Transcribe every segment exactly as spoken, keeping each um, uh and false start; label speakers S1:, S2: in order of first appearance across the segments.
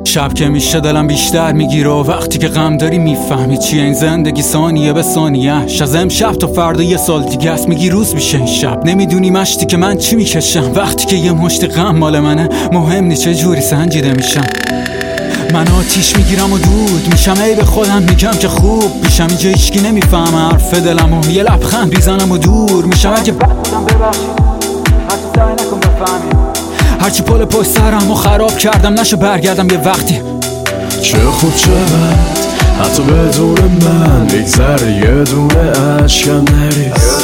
S1: شب که میشه دلم بیشتر میگیره و وقتی که غم داری میفهمی چیه این زندگی. ثانیه به ثانیه‌اش از امشب تا فردا یه سال دیگه است. میگی روز میشه این شب، نمیدونی مشتی که من چی میکشم وقتی که یه مشت غم مال منه. مهم نی چه جوری سنجیده میشم، من آتیش میگیرم و دود میشم. ای به خودم میگم که خوب میشم، اینجا هیچکی نمیفهمه حرف دلم و یه لبخند میزنم و دور میشم. اگه بد بودم ببخشید، حتی سعی نکن بفهمی. هرچی پل پشت سرم و خراب کردم نشه برگردم یه وقتی.
S2: چه خوب چه بد حتی بدون من بگذره یه دونه عشقم نریز.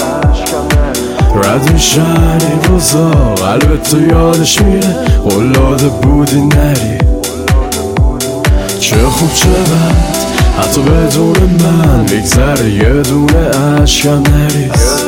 S2: رد میشن این روزا قلبت تو یادش میره، قلاده بودی نری. چه خوب چه بد حتی بدون من بگذره یه دونه عشقم نریز.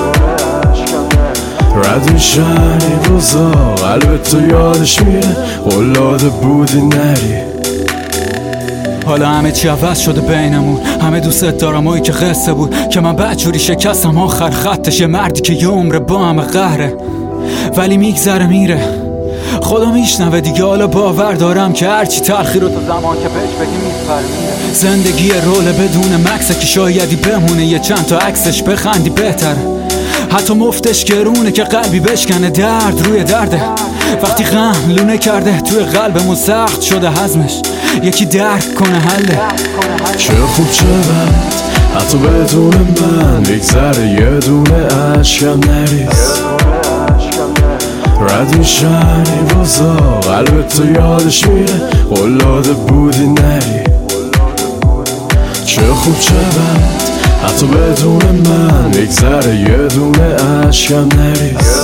S2: رد میشن این روزا قلبت تو یادش میره، قلاده بودی نری.
S1: حالا همه چی عوض شده بینمون، همه دوست دارم هایی که قصه بود که من بدجوری شکستم آخر خطش. یه مردی که یه عمر با همه قهره ولی میگذره میره، خدا میشنوه دیگه. حالا باور دارم که هرچی تلخی رو تا زمان که بهش بگی میفهمی. زندگی روله بدون مکسه که شایدی بمونه یه چند تا عکسش بخندی بهتره. حتی مفتش گرونه که قلبی بشکنه، درد روی درده. وقتی غم لونه کرده توی قلبمون سخت شده هضمش، یکی درک کنه حله.
S2: چه خوب چه بد حتی بدون من بگذره یه دونه عشقم نریز. رد میشن این روزا قلبت تو یادش میره، قلاده بودی نری. چه خوب چه بد حتی بدون من بگذره یه دونه عشقم نریز.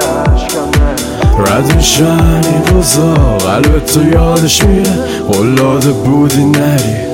S2: رد میشن این روزا قلبت تو یادش میره، قلاده بودی نری.